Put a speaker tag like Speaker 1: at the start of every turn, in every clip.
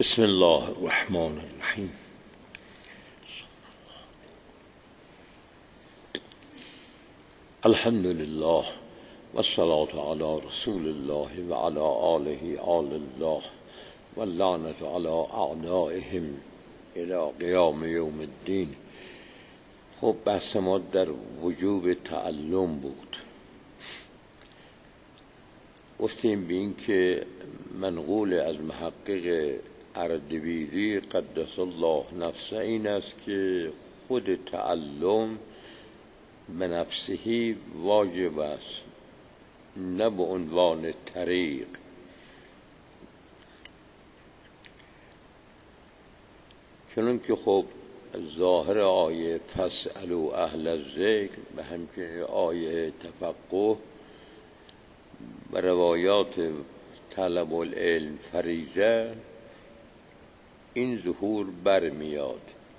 Speaker 1: بسم الله الرحمن الرحیم. الحمد لله والصلاة على رسول الله و علی آله آل الله و لعنة علی اعدائهم الی قیام یوم الدین. خب بحث ما در وجوب تعلم بود. گفتیم به این که منقول از محقق اردبیلی قدس الله نفسه این است که خود تعلم به نفسه واجب است، نه به عنوان طریق. چون که خب ظاهر آیه فاسألوا اهل الذکر و همچنین آیه تفقه و روایات طلب العلم فریضه این ظهور برمیاد.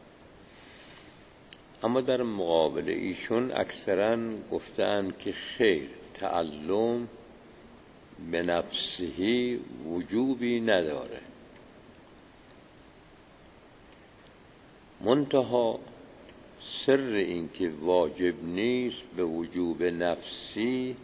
Speaker 1: اما در مقابل ایشون اکثرا گفتن که خیر، تعلم به نفسه وجوبی نداره، منتها سر این که واجب نیست به وجوب نفسی،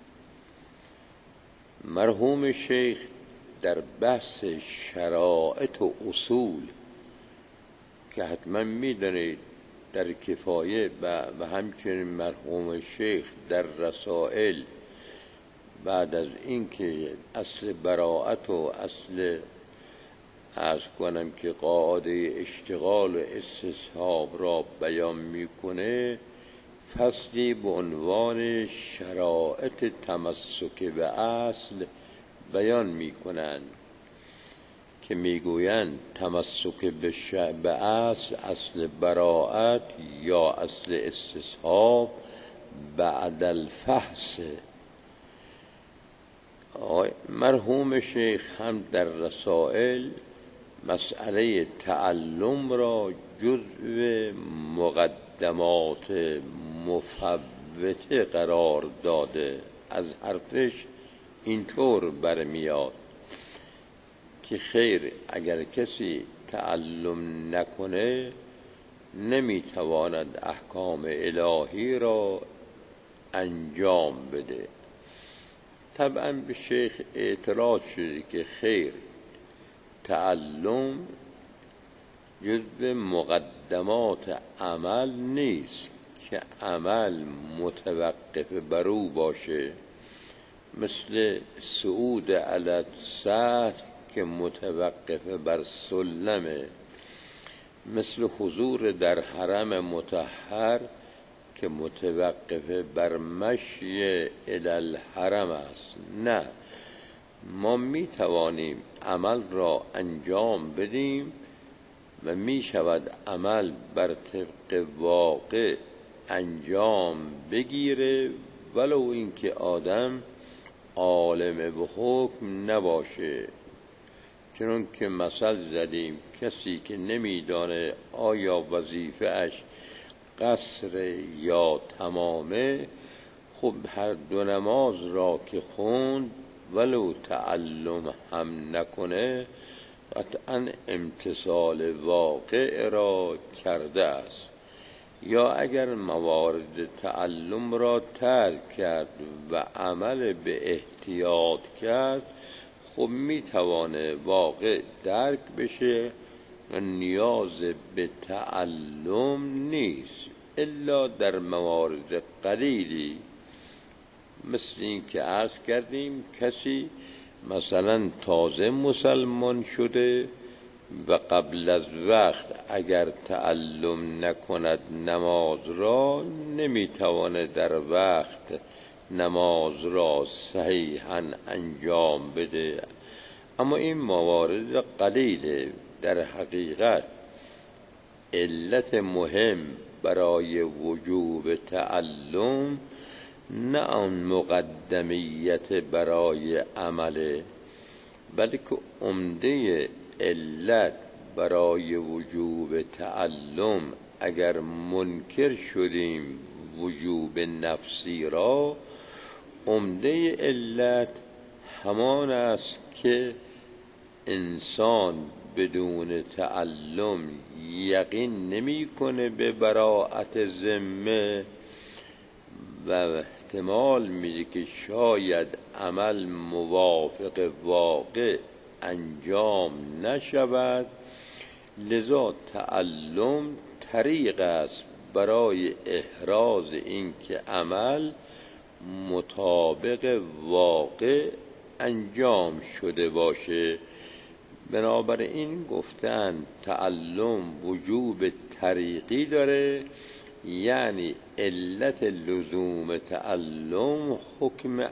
Speaker 1: مرحوم شیخ در بحث شرائط و اصول که حتما میدونید در کفایه و همچنین مرحوم شیخ در رسائل، بعد از اینکه اصل براءت و اصل عرض کنم که قاعده اشتغال و استصحاب را بیان میکنه، فصلی به عنوان شرائط تمسک به اصل بیان میکنند که میگویند تمسک به اصل براءت یا اصل استصحاب بعد الفحص. مرحوم شیخ هم در رسائل مسئله تعلم را جزء مقدمات مفوته قرار داده. از حرفش اینطور برمیاد که خیر، اگر کسی تعلم نکنه نمیتواند احکام الهی را انجام بده. طبعا به شیخ اعتراض شده که خیر، تعلم جزء مقدمات عمل نیست که عمل متوقف بر او باشه، مثل صعود علی السطح که متوقف بر سلمه، مثل حضور در حرم مطهر که متوقف بر مشی الی الحرم است. نه، ما می توانیم عمل را انجام بدیم و می شود عمل بر طبق واقع انجام بگیره ولو اینکه آدم عالم به حکم نباشه. چون که مثل زدیم کسی که نمیدانه آیا وظیفه اش قصر یا تمامه، خب هر دو نماز را که خوند ولو تعلم هم نکنه قطعا امتثال واقع را کرده است. یا اگر موارد تعلم را ترک کرد و عمل به احتیاط کرد، خب میتوانه واقع درک بشه و نیاز به تعلم نیست الا در موارد قلیلی. مثل این که عرض کردیم کسی مثلا تازه مسلمان شده و قبل از وقت اگر تعلم نکند نماز را، نمیتواند در وقت نماز را صحیحاً انجام بده. اما این موارد قلیله. در حقیقت علت مهم برای وجوب تعلم نه آن مقدمیت برای عمله، بلکه عمده علت برای وجوب تعلم اگر منکر شدیم وجوب نفسی را، عمده علت همان است که انسان بدون تعلم یقین نمیکنه به براءت ذمه و احتمال میده که شاید عمل موافق واقع انجام نشود. لذا تعلم طریق است برای احراز این که عمل مطابق واقع انجام شده باشه. بنابراین گفتن تعلم وجوب طریقی داره، یعنی علت لزوم تعلم حکم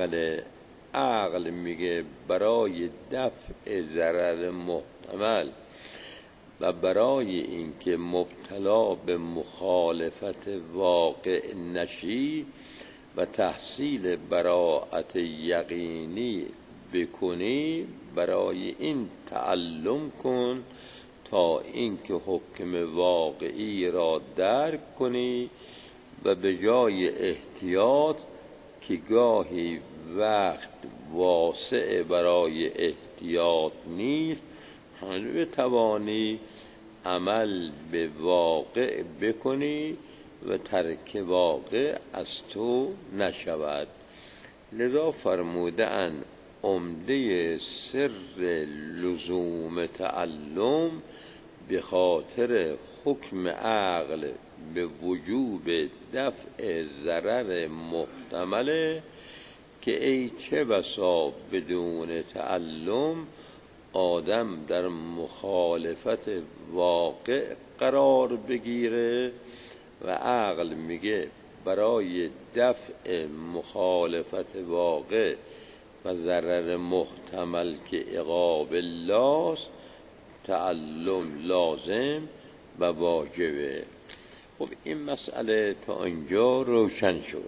Speaker 1: عقل میگه برای دفع ضرر محتمل و برای اینکه مبتلا به مخالفت واقع نشی و تحصیل براءت یقینی بکنی، برای این تعلم کن تا اینکه حکم واقعی را درک کنی و به جای احتیاط که گاهی وقت واسع برای احتیاط نیست، هم بتوانی عمل به واقع بکنی و ترک واقع از تو نشود. لذا فرمودند عمده سر لزوم تعلم به خاطر حکم عقل به وجوب دفع ضرر محتمله که ای چه بسا بدون تعلم آدم در مخالفت واقع قرار بگیره و عقل میگه برای دفع مخالفت واقع و ضرر محتمل که عقاب الله است تعلم لازم و واجبه. خب این مسئله تا اینجا روشن شد.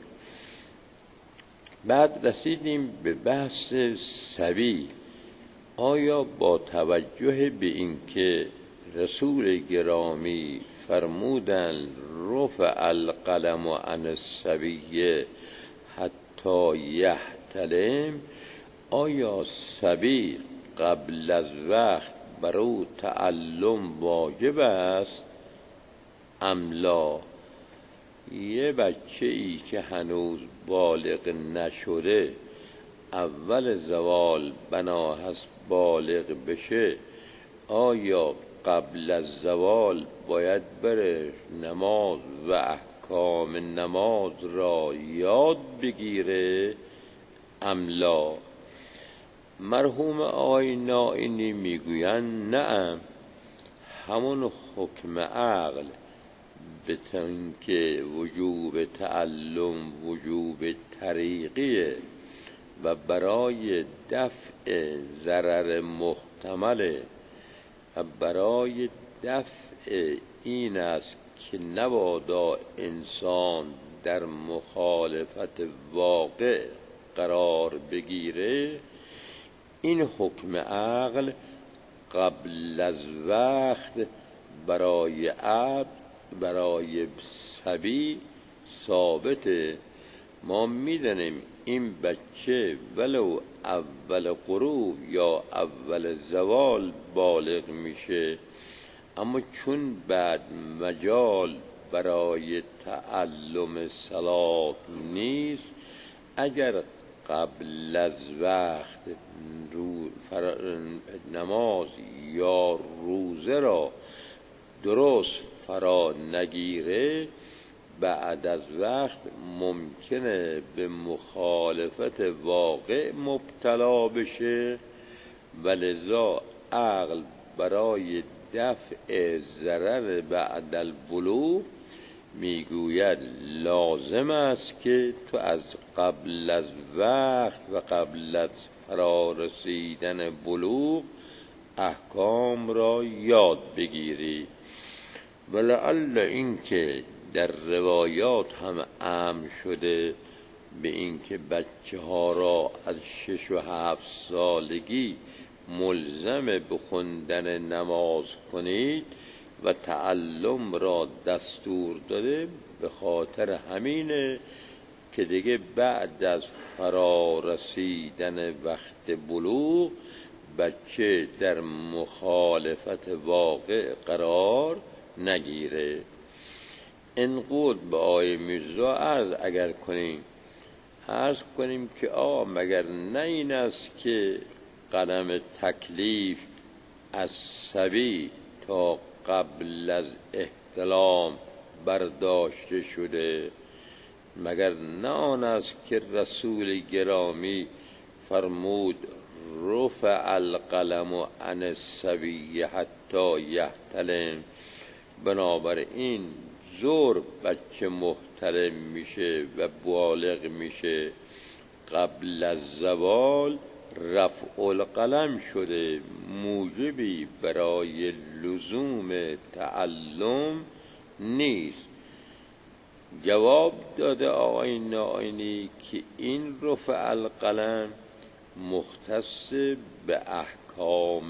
Speaker 1: بعد رسیدیم به بحث صبی. آیا با توجه به اینکه رسول گرامی فرمودند رفع القلم عن الصبی حتی یحتلم، آیا صبی قبل از وقت بر او تعلم واجب است ام لا؟ یه بچه ای که هنوز بالغ نشده اول زوال بنا هست بالغ بشه، آیا قبل از زوال باید بره نماز و احکام نماز را یاد بگیره ام لا؟ مرحوم آقای نائینی میگویند نه، همون حکم عقل به که وجوب تعلم وجوب طریقیه و برای دفع ضرر محتمله و برای دفع این است که نبادا انسان در مخالفت واقع قرار بگیره. این حکم عقل قبل از وقت برای صبی ثابته. ما میدونیم این بچه ولو اول غروب یا اول زوال بالغ میشه، اما چون بعد مجال برای تعلم صلات نیست، اگر قبل از وقت نماز یا روزه را درست فرا نگیره، بعد از وقت ممکنه به مخالفت واقع مبتلا بشه و لذا عقل برای دفع ضرر بعد البلوغ میگوید لازم است که تو از قبل از وقت و قبل از فرا رسیدن بلوغ احکام را یاد بگیری. ولعل این که در روایات هم امر شده به این که بچه ها را از 6 و 7 سالگی ملزم به خوندن نماز کنید و تعلم را دستور داده، به خاطر همینه که دیگه بعد از فرا رسیدن وقت بلوغ بچه در مخالفت واقع قرار نگیره. انقود به آقای میرزا عرض کنیم که مگر نه این است که قلم تکلیف از صبی تا قبل از احتلام برداشته شده؟ مگر نه آن است که رسول گرامی فرمود رفع القلم عن الصبی حتی یحتلم؟ بنابراین زور بچه محتلم میشه و بالغ میشه، قبل از زوال رفع القلم شده، موجبی برای لزوم تعلم نیست. جواب داده آقای نائینی که این رفع القلم مختص به احکام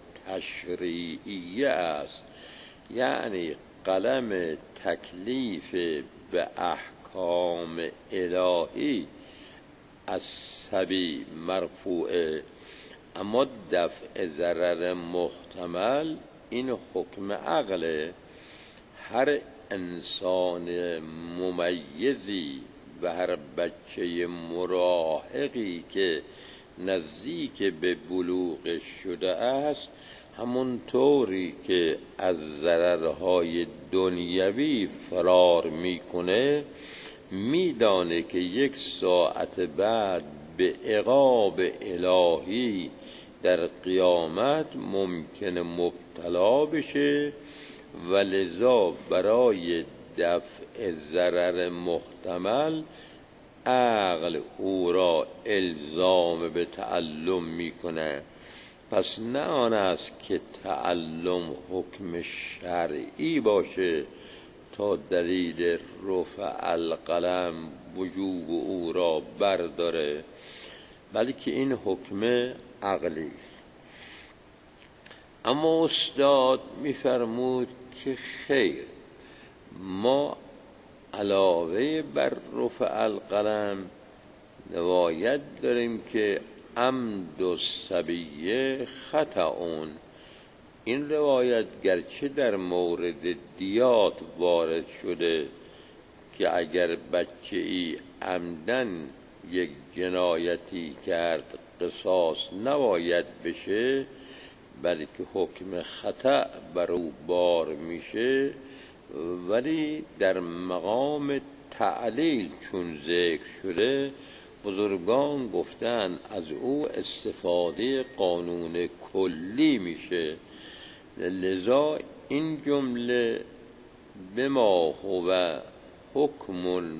Speaker 1: تشریعیه است، یعنی قلم تکلیف به احکام الهی از صبی مرفوعه، اما دفع ضرر محتمل این حکم عقله. هر انسان ممیزی و هر بچه مراهقی که نزدیک به بلوغ شده است، همون طوری که از ضررهای دنیوی فرار میکنه، میدانه که 1 ساعت بعد به عقاب الهی در قیامت ممکنه مبتلا بشه و لذا برای دفع ضرر محتمل عقل او را الزام به تعلم میکنه. پس نه آن است که تعلم حکم شرعی باشه تا دلیل رفع القلم وجوب او را برداره، بلکه این حکم عقلی است. اما استاد میفرمود که خیر، ما علاوه بر رفع القلم روایت داریم که عمد الصبی خطأ. این روایت گرچه در مورد دیات وارد شده که اگر بچه ای عمدن یک جنایتی کرد قصاص نباید بشه، بلکه حکم خطأ بر او بار میشه، ولی در مقام تعلیل چون ذکر شده بزرگان گفتن از او استفاده قانون کلی میشه. لذا این جمله بما هو حکم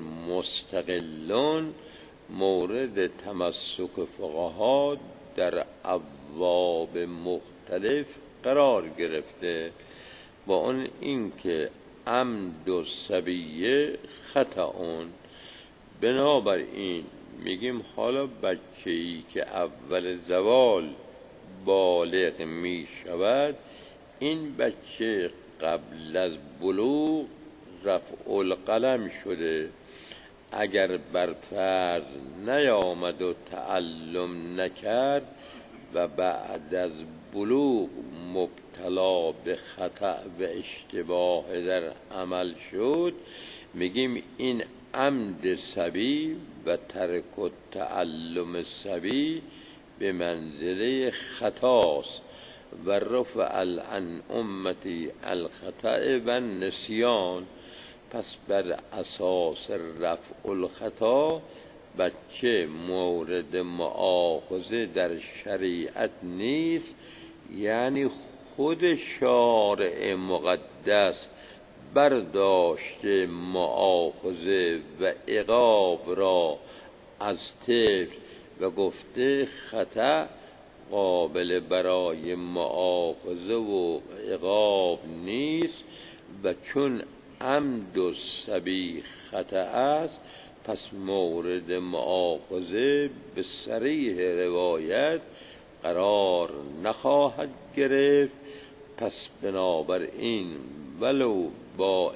Speaker 1: مستقل مورد تمسک فقها در ابواب مختلف قرار گرفته، با اون اینکه عمد الصبی خطأ. بنابراین میگیم حالا بچه‌ای که اول زوال بالغ می شود، این بچه قبل از بلوغ رفع القلم شده، اگر بر فرض نیامد و تعلم نکرد و بعد از بلوغ مبتلا به خطأ و اشتباه در عمل شد، میگیم این عمد صبی و ترک تعلم صبی به منزله خطاست و رفع عن امتی الخطأ و نسیان. پس بر اساس رفع الخطا بچه مورد مؤاخذه در شریعت نیست، یعنی خود شارع مقدس برداشته مؤاخذه و عقاب را از طفل و گفته خطأ قابل برای مؤاخذه و عقاب نیست، و چون عمد الصبی خطأ است پس مورد مؤاخذه به صریح روایت قرار نخواهد گرفت. پس بنابراین ولو با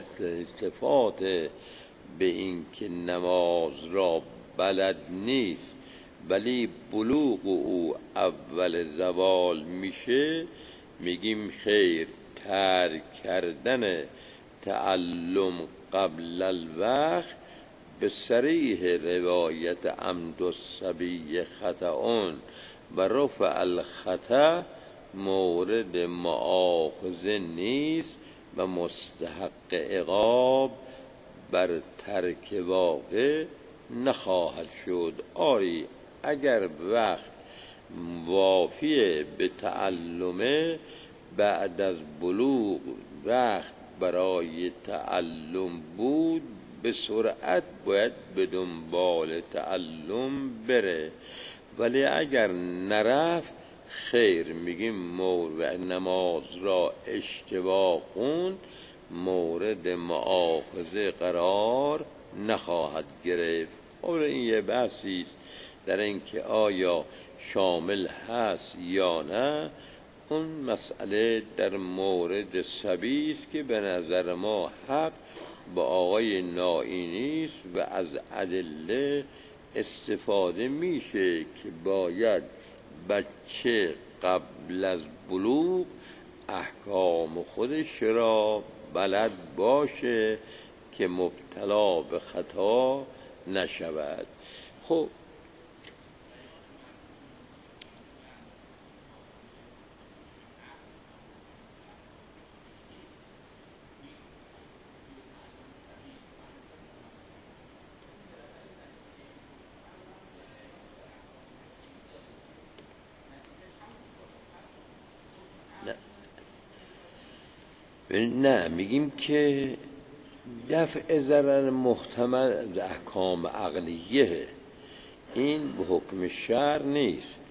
Speaker 1: التفات به این که نماز را بلد نیست ولی بلوغ او اول زوال میشه، میگیم خیر، ترک کردن تعلم قبل الوقت به صریح روایت عمد الصبی خطأ و رفع الخطأ مورد مؤاخذه نیست و مستحق عقاب بر ترک واقع نخواهد شد. آری اگر وقت وافی به تعلمه، بعد از بلوغ وقت برای تعلم بود، به سرعت باید به دنبال تعلم بره. ولی اگر نرفت، خیر، میگیم نماز را اشتباه خوند، مورد مؤاخذه قرار نخواهد گرفت. این یه بحثی است در اینکه آیا شامل هست یا نه. اون مسئله در مورد صبی است که به نظر ما حق با آقای نائینی است و از ادله استفاده میشه که باید بچه قبل از بلوغ احکام خودش را بلد باشه که مبتلا به خطا نشود. خب نه، میگیم که دفع ضرر محتمل احکام عقلیه، این به حکم شرع نیست.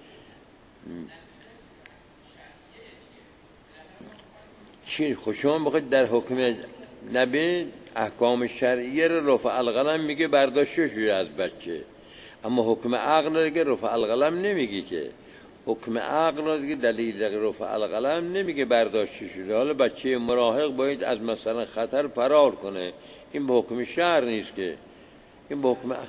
Speaker 1: چی خود شما بخواید در حکم نبی احکام شرعیه رو رفع القلم میگه برداشته شده از بچه، اما حکم عقل رو دیگه رفع القلم نمیگه که. حکم عقل رو دیگه دلیل رفع القلم نمیگه برداشته شده. حالا بچه مراهق باید از مثلا خطر فرار کنه، این به حکم شرع نیست که، این به حکم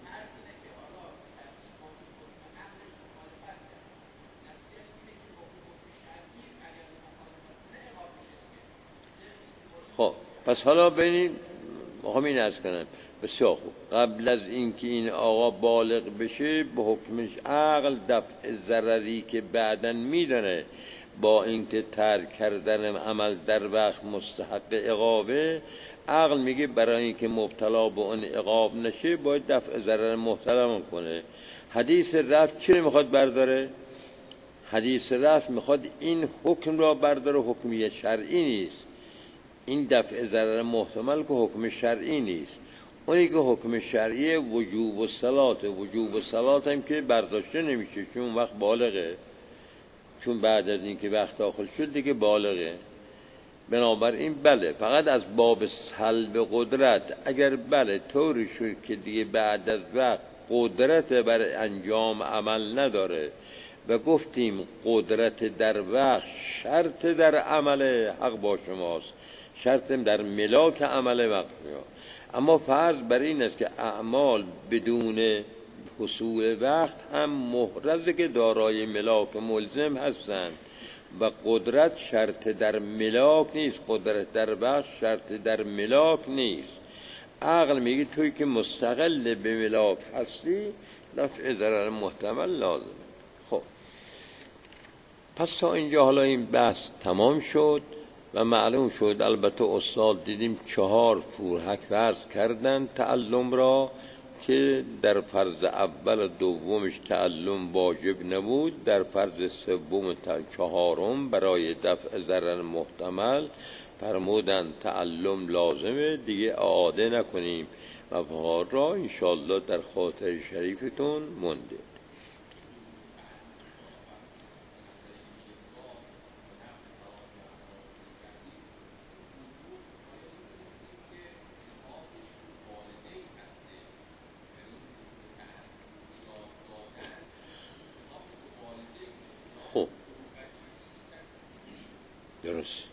Speaker 1: خب. پس حالا ببینید، همین عرض کنم بسیار خوب، قبل از اینکه این آقا بالغ بشه به حکمش عقل دفع ضرری که بعداً میدانه با اینکه ترک کردن عمل در وقت مستحق عقابه، عقل میگه برای اینکه مبتلا به اون عقاب نشه باید دفع ضرر محترم کنه. حدیث رفع چی رو میخواد برداره؟ حدیث رفع میخواد این حکم را برداره، حکمی شرعی نیست. این دفع ضرر محتمل که حکم شرعی نیست. اونی که حکم شرعی وجوب و صلات هم که برداشته نمیشه، چون وقت بالغه، چون بعد از این که وقت داخل شد دیگه بالغه. بنابراین بله، فقط از باب سلب قدرت اگر بله طوری شد که دیگه بعد از وقت قدرت بر انجام عمل نداره و گفتیم قدرت در وقت شرط در عمل، حق با شماست، شرط در ملاک عمل وقت. اما فرض بر این است که اعمال بدون حصول وقت هم محرزه که دارای ملاک ملزم هستند و قدرت شرط در ملاک نیست، قدرت در وقت شرط در ملاک نیست. عقل میگه توی که مستقل به ملاک هستی دفع ضرر محتمل لازمه. خب پس تا اینجا حالا این بحث تمام شد و معلوم شد. البته استاد دیدیم 4 فرحک فرض کردن تعلم را که در فرض اول و دومش تعلم واجب نبود، در فرض سوم و چهارم برای دفع ضرر محتمل فرمودن تعلم لازمه، دیگه اعاده نکنیم و بهار را انشاءالله در خاطر شریفتون مونده. خب درست.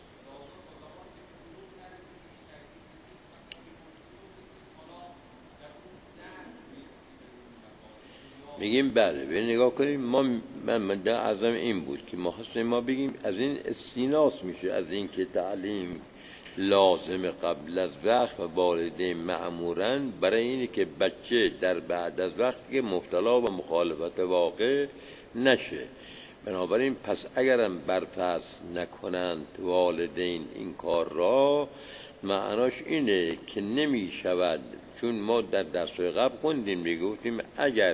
Speaker 1: میگیم بله به نگاه کنیم. من در عرضم این بود که ما خواستیم ما بگیم از این استیناس میشه از این که تعلیم لازم قبل از وقت و والدین مأمورن برای اینه که بچه در بعد از وقت که مبتلا و مخالفت واقع نشه. بنابراین پس اگرم برفرض نکنند والدین این کار را، معناش اینه که نمی شود، چون ما در درس‌های قبل خوندیم میگفتیم اگر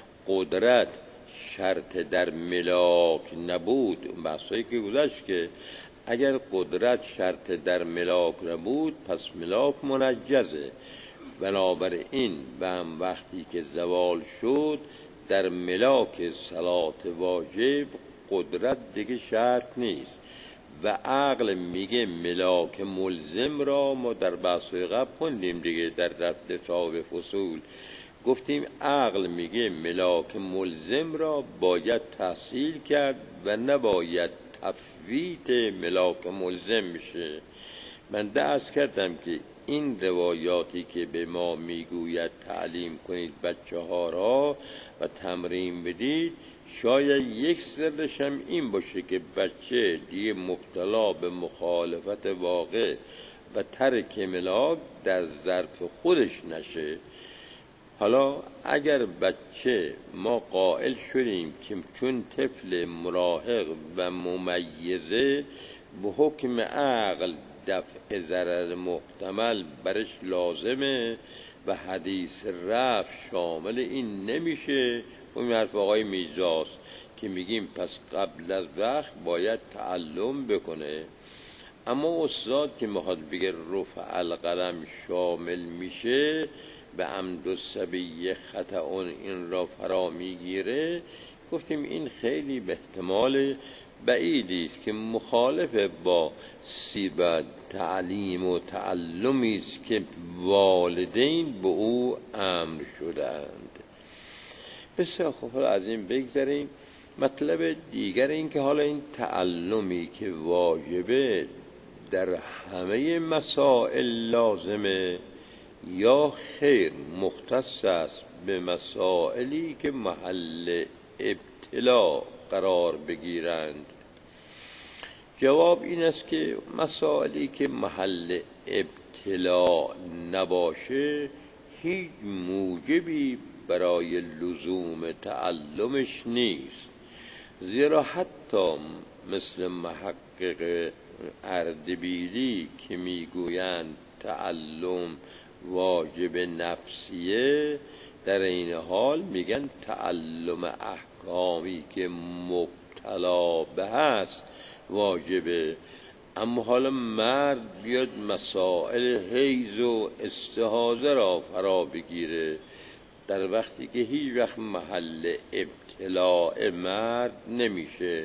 Speaker 1: قدرت شرط در ملاک نبود، بحثایی که گذشت که اگر قدرت شرط در ملاک نبود پس ملاک منجزه. بنابراین و وقتی که زوال شد در ملاک صلات واجب قدرت دیگه شرط نیست و عقل میگه ملاک ملزم را ما در بحث‌های قبل خوندیم دیگه، در رد صاحب فصول گفتیم عقل میگه ملاک ملزم را باید تحصیل کرد و نباید تفویت ملاک ملزم میشه. من درس کردم که این روایاتی که به ما میگوید تعلیم کنید بچه ها را و تمرین بدید، شاید یک سرش هم این باشه که بچه دیگه مبتلا به مخالفت واقع و ترک ملاک در ظرف خودش نشه. حالا اگر بچه ما قائل شدیم که چون طفل مراهق و ممیزه به حکم عقل دفع ضرر محتمل برش لازمه و حدیث رفع شامل این نمیشه، اون حرف آقای میرزاست که میگیم پس قبل از وقت باید تعلم بکنه. اما استاد که میخواد بگه رفع القلم شامل میشه به عمد الصبی خطأ این را فرا میگیره، گفتیم این خیلی به احتمال بعیدی است که مخالف با سیبت تعلیم و تعلمی است که والدین به او امر شدند. بسیار خوب، حالا از این بگذاریم. مطلب دیگر این که حالا این تعلمی که واجبه در همه مسائل لازمه یا خیر مختص است به مسائلی که محل ابتلا قرار بگیرند؟ جواب این است که مسائلی که محل ابتلا نباشه هیچ موجبی برای لزوم تعلمش نیست، زیرا حتی مثل محقق اردبیلی که میگویند تعلم واجب نفسیه، در این حال میگن تعلم احکامی که مبتلا به هست واجبه. اما حالا مرد بیاد مسائل حیض و استحاضه را فرا بگیره در وقتی که هیچ وقت محل ابتلاع مرد نمیشه،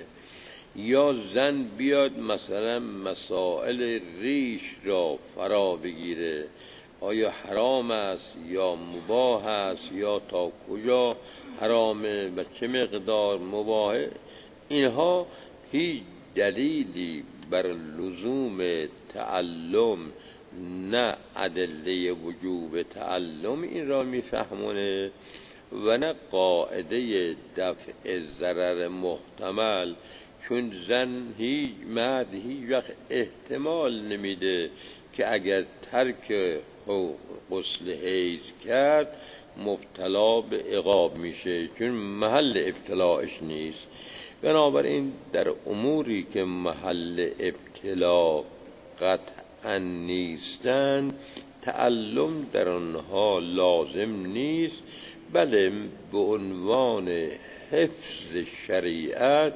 Speaker 1: یا زن بیاد مثلا مسائل ریش را فرا بگیره، آیا حرام است یا مباح است یا تا کجا حرامه و چه مقدار مباحه، اینها هیچ دلیلی بر لزوم تعلم نه ادله وجوب تعلم این را میفهمونه و نه قاعده دفع ضرر محتمل، چون زن مرد هیچ وقت احتمال نمیده که اگر ترک غسل حیض کرد مبتلا به عقاب میشه، چون محل ابتلاعش نیست. بنابراین در اموری که محل ابتلا قطعا نیستند تعلم در آنها لازم نیست، بله به عنوان حفظ شریعت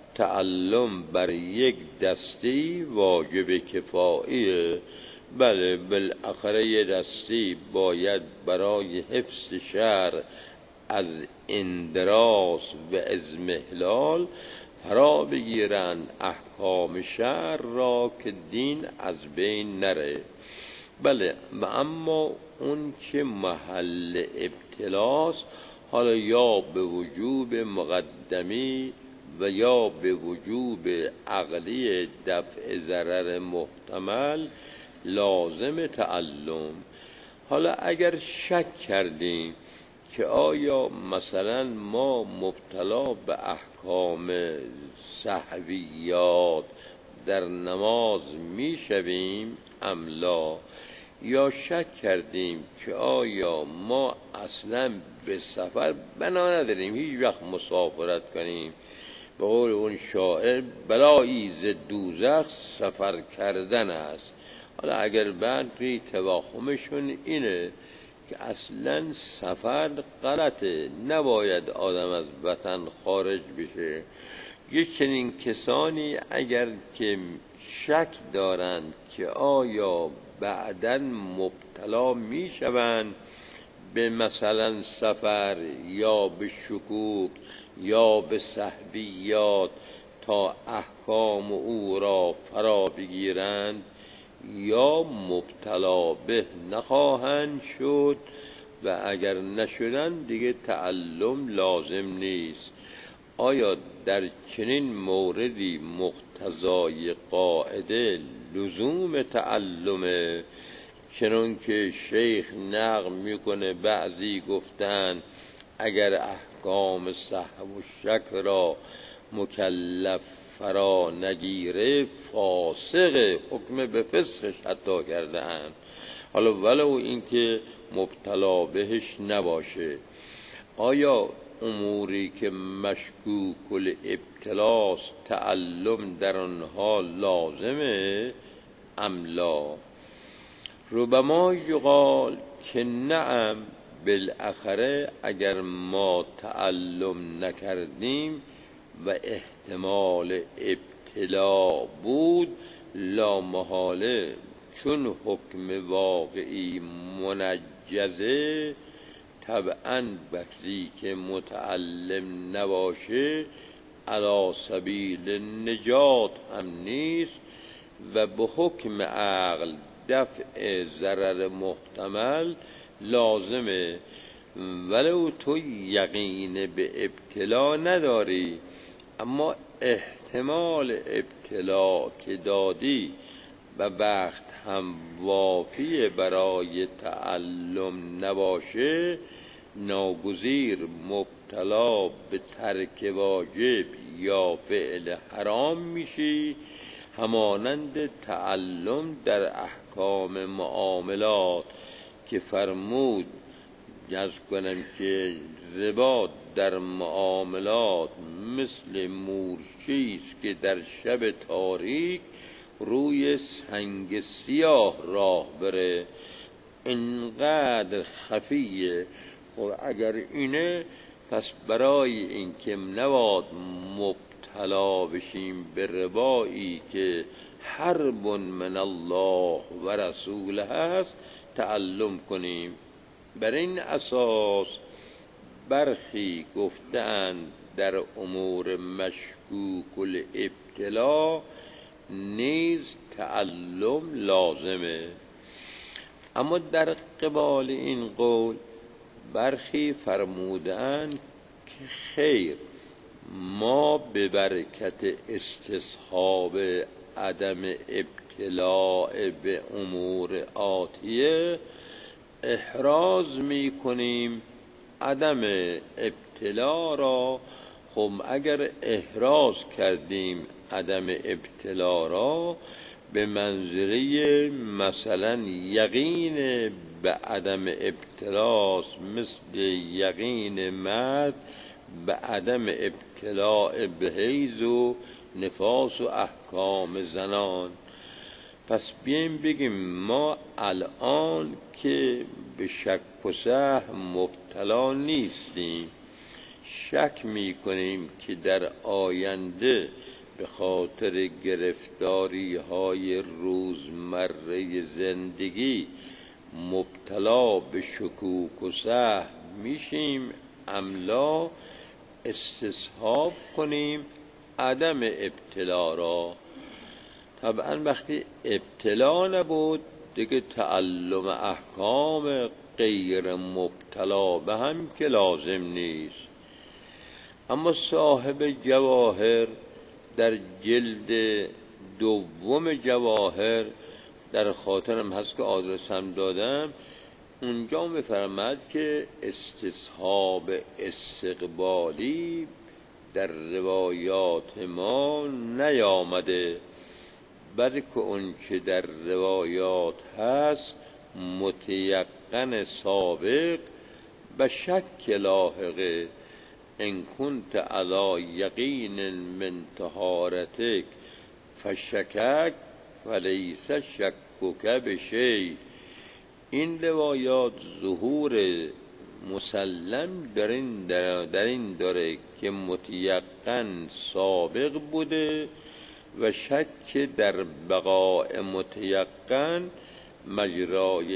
Speaker 1: تعلم بر یک دستی واجب کفاییه. بله بالاخره یه دستی باید برای حفظ شرع از اندراس و اضمحلال فرا بگیرند احکام شرع را که دین از بین نره. بله و اما اون چه محل ابتلاست، حالا یا به وجوب مقدمی و یا به وجوب عقلی دفع ضرر محتمل لازم تعلم. حالا اگر شک کردیم که آیا مثلا ما مبتلا به احکام سهویات در نماز می شویم ام لا، یا شک کردیم که آیا ما اصلا به سفر بنا نداریم هیچ وقت مسافرت کنیم. به قول اون شاعر بلایی ز دوزخ سفر کردن است. حالا اگر بعد توخمشون اینه که اصلا سفر غلطه، نباید آدم از وطن خارج بشه. یه چنین کسانی اگر که شک دارند که آیا بعداً مبتلا می شوند به مثلا سفر یا به شکوک یا به سهویات تا احکام او را فرا بگیرند، یا مبتلا به نخواهند شد و اگر نشدن دیگه تعلم لازم نیست. آیا در چنین موردی مقتضای قاعده لزوم تعلمه؟ چنان که شیخ نقل میکنه بعضی گفتن اگر احکام سهو و شک را مکلف فرا نگیره فاسق، حکم به فسقش حتی کرده اند، حالا ولو اینکه مبتلا بهش نباشه. آیا اموری که مشکوک الابتلاست تعلم در آنها لازمه ام لا؟ ربما یقال که نعم، بالاخره اگر ما تعلم نکردیم و احتمال ابتلا بود لا محاله، چون حکم واقعی منجزه طبعاً بخشی که متعلم نباشه علی سبیل نجات هم نیست و به حکم عقل دفع ضرر محتمل لازمه. ولو تو یقین به ابتلا نداری اما احتمال ابتلا که دادی و وقت هم وافی برای تعلم نباشه، ناگزیر مبتلا به ترک واجب یا فعل حرام میشی، همانند تعلم در احکام معاملات که فرمود جز کنم که ربا در معاملات مثل مورچه‌ایست که در شب تاریک روی سنگ سیاه راه بره، اینقدر خفیه. خب اگر اینه پس برای این که نباید مبتلا بشیم به ربایی که حرب من الله و رسوله هست تعلم کنیم. بر این اساس برخی گفتند در امور مشکوک الابتلا نیز تعلم لازمه. اما در قبال این قول برخی فرمودند که خیر، ما به برکت استصحاب عدم ابتلاء به امور آتیه احراز می کنیم عدم ابتلا را. خب اگر احراز کردیم عدم ابتلا را به منظره مثلا یقین به عدم ابتلاست، مثل یقین مرد به عدم ابتلاء به حیض و نفاس و احکام زنان. پس بیایم بگیم ما الان که به شک و سهو مبتلا نیستیم، شک میکنیم که در آینده به خاطر گرفتاری های روزمره زندگی مبتلا به شکوک و سهو میشیم ام لا، استصحاب کنیم عدم ابتلا را. طبعا وقتی ابتلا نبود دیگه تعلم احکام غیر مبتلا به هم که لازم نیست. اما صاحب جواهر در جلد دوم جواهر، در خاطرم هست که آدرس هم دادم، اونجا می‌فرماید که استصحاب استقبالی در روایات ما نیامده، بلکه اون چه در روایات هست متیقن سابق و شک لاحقه. ان کنت علی یقین من طهارتک فشکک فلیس شکک بشیء. این روایات ظهور مسلم در این داره که متیقن سابق بوده و شک در بقاء متیقن مجرای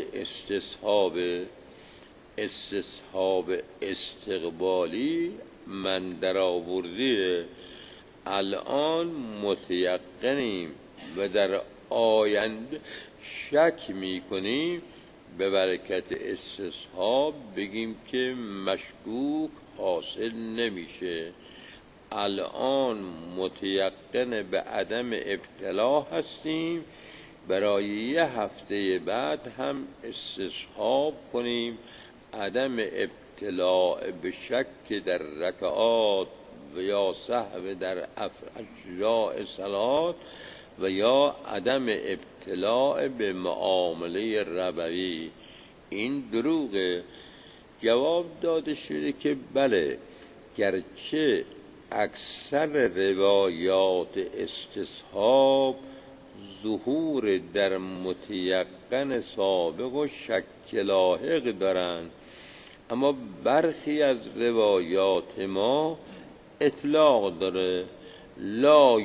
Speaker 1: استصحاب استقبالی من در آوردیه. الان متیقنیم و در آینده شک میکنیم، به برکت استصحاب بگیم که مشکوک حاصل نمیشه. الان متیقن به عدم ابتلا هستیم، برای یه هفته بعد هم استصحاب کنیم عدم ابتلاء به شک در رکعات و یا سهو در اجزاء صلات و یا عدم ابتلاء به معامله ربوی. این دروغه. جواب داده شده که بله، گرچه اکثر روایات استصحاب ظهور در متیقن سابق و شک لاحق دارند، اما برخی از روایات ما اطلاق داره. لا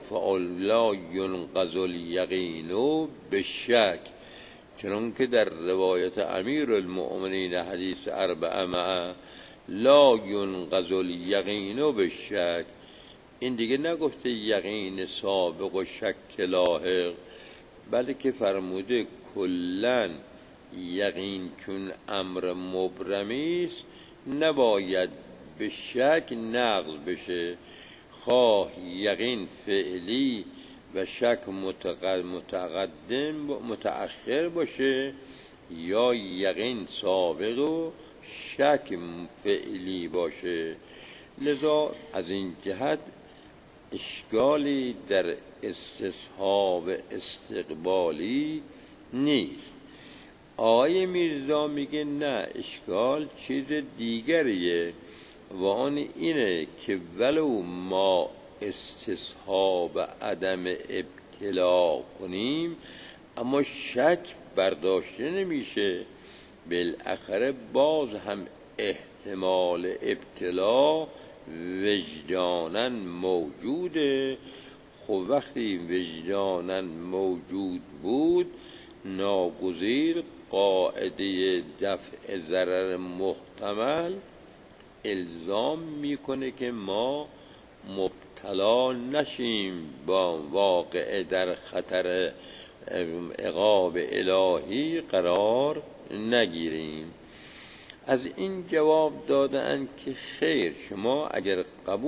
Speaker 1: ینقض الیقین بالشک، چون که در روایت امیر المؤمنین حدیث 4 لا ینقض الیقین بالشک. این دیگه نگفته یقین سابق و شک لاحق، بلکه فرموده کلن یقین چون امر مبرمی است نباید به شک نقض بشه، خواه یقین فعلی و شک متأخر باشه یا یقین سابق و شک فعلی باشه. لذا از این جهت اشکالی در استصحاب استقبالی نیست. آقای میرزا میگه نه، اشکال چیز دیگریه و آن اینه که ولو ما استصحاب عدم ابتلا کنیم اما شک برداشته نمیشه، بالاخره باز هم احتمال ابتلا وجداناً موجوده. خب وقتی وجداناً موجود بود، ناگزیر قاعده دفع ضرر محتمل الزام میکنه که ما مبتلا نشیم، با واقع در خطر عقاب الهی قرار نگیریم. از این جواب دادن که خیر، شما اگر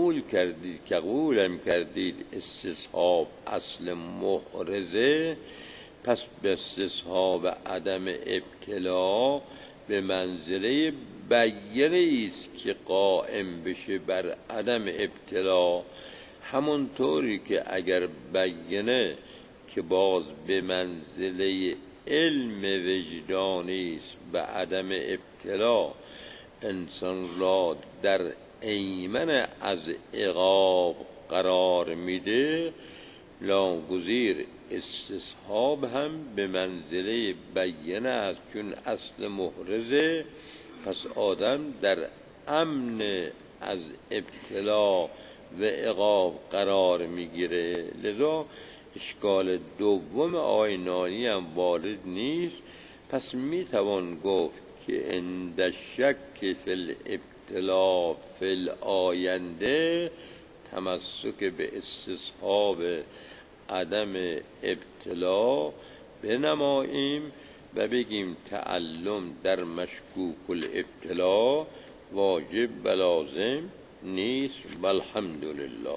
Speaker 1: قبولم کردید استصحاب اصل محرزه، پس به استصحاب عدم ابتلا به منزله بیانه است که قائم بشه بر عدم ابتلا. همونطوری که اگر بیانه که باز به منزله علم وجدانی است به عدم ابتلا انسان را در ایمن از عقاب قرار میده، ناگزیر استصحاب هم به منزله بیانه است. چون اصل محرزه، پس آدم در امن از ابتلا و عقاب قرار میگیره. لذا اشکال دوم آینانی هم وارد نیست. پس میتوان گفت که عند شک فی الابتلا فی الاینده تمسک به استصحاب عدم ابتلا بنماییم و بگیم تعلم در مشکوک الابتلا واجب و لازم نیست. والحمدلله.